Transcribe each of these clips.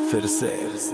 फिर से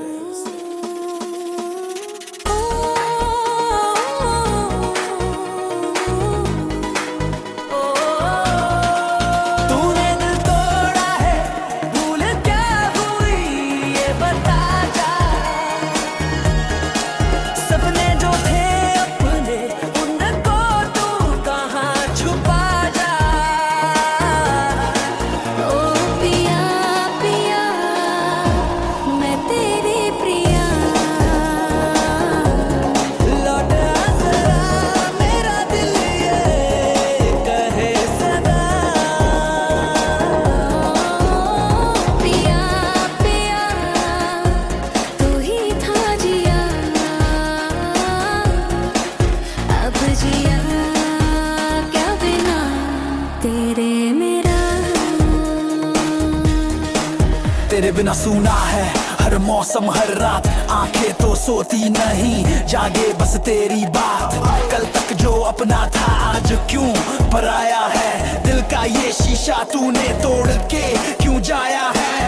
तेरे बिना सूना है हर मौसम हर रात, आंखें तो सोती नहीं, जागे बस तेरी बात। कल तक जो अपना था आज क्यों पराया है, दिल का ये शीशा तूने तोड़ के क्यों जाया है।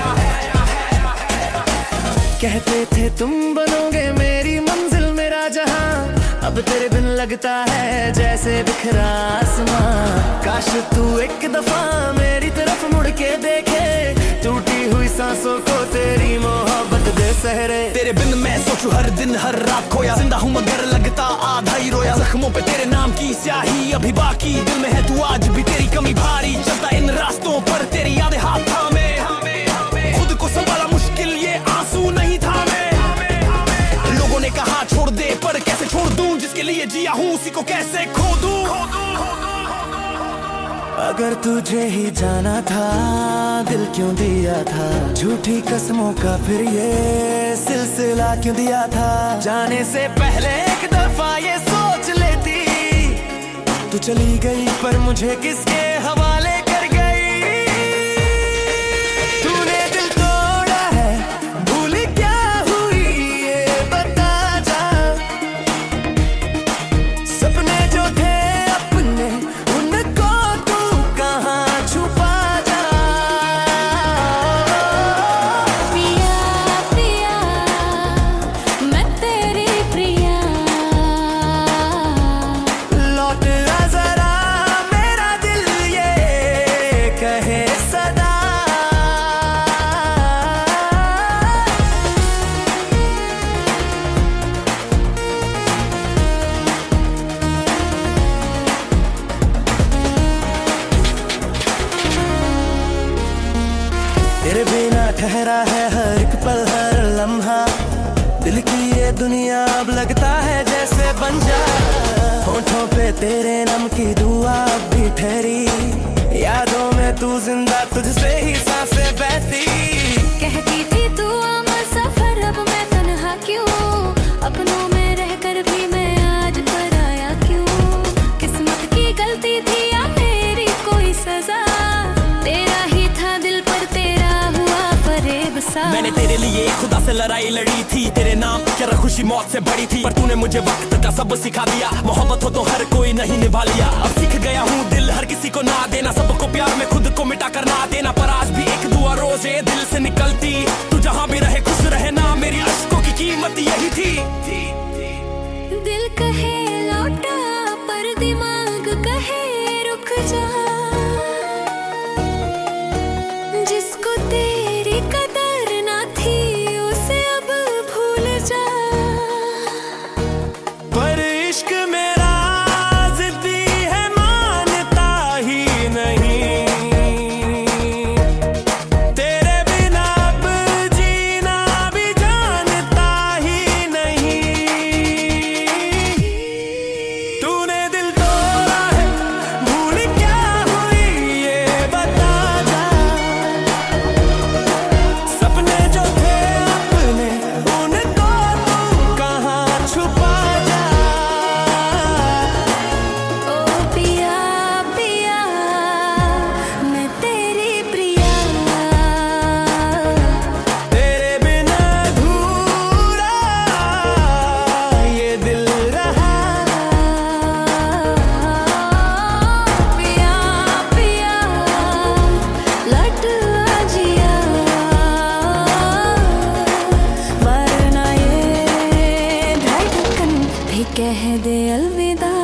कहते थे तुम बनोगे मेरी मंजिल मेरा जहां, अब तेरे बिन लगता है जैसे बिखरा आसमां। काश तू एक दफा मेरी तरफ मुड़ के देखे, टूटी हुई सांसों को तेरी मोहब्बत दे सहरे। तेरे बिन मैं सोचूं हर दिन हर रात खोया, जिंदा हूँ मगर लगता आधा ही रोया। जख्मों पे तेरे नाम की स्याही अभी बाकी, दिल में है तू आज भी तेरी कमी भारी। चलता इन रास्तों पर तेरी यादें हाथ थामे, खुद को संभाला मुश्किल ये आंसू नहीं थामे। लोगों ने कहा छोड़ दे पर कैसे छोड़ दूं, जिसके लिए जिया हूँ उसी को कैसे खो दूं। अगर तुझे ही जाना था दिल क्यों दिया था, झूठी कसमों का फिर ये सिलसिला क्यों दिया था। जाने से पहले एक दफा ये सोच लेती, तू चली गई पर मुझे किसके हवाले कर गई। तूने दिल तोड़ा है भूल क्या हुई ये बता जा, सपने जो थे अपने उनको तू कहाँ छुपा जा। पिया पिया मैं तेरी प्रिया, लौट आ जरा मेरा दिल ये कहे सदा। तेरे बिना ठहरा है हर एक पल हर लम्हा, दिल की ये दुनिया अब लगता है जैसे बंजर। होठों पे तेरे नाम की दुआ अब भी ठहरी, यादों में तू जिंदा तुझसे ही सांसें बहती। कहती थी तू अमर सफर अब मैं तन्हा क्यों, अपनों में रहकर भी मैं आज पराया क्यों। किस्मत की गलती थी या मेरी कोई सजा, तेरा ही था दिल पर तेरा हुआ फरेब सा। मैंने तेरे लिए खुदा से लड़ाई लड़ी थी, तेरे नाम क्या खुशी मौत से बड़ी थी। पर तूने मुझे वक्त का सब सिखा दिया, मोहब्बत हो तो हर कोई नहीं निभा लिया। अब सीख गया हूँ दिल हर किसी को ना देना, सबको प्यार में खुद को मिटा कर ना देना। पर आज भी एक दुआ रोज ये दिल से निकलती, तू जहाँ भी रहे खुश रहे ना, मेरी अश्कों की कीमत यही थी। दिल कहे लौटा पर दिमाग कहे रुक जा, जिसको तेरी कदर ना थी उसे अब भूल जा। पर इश्क मेरा जिद्दी है मानता ही नहीं, कह दे अलविदा।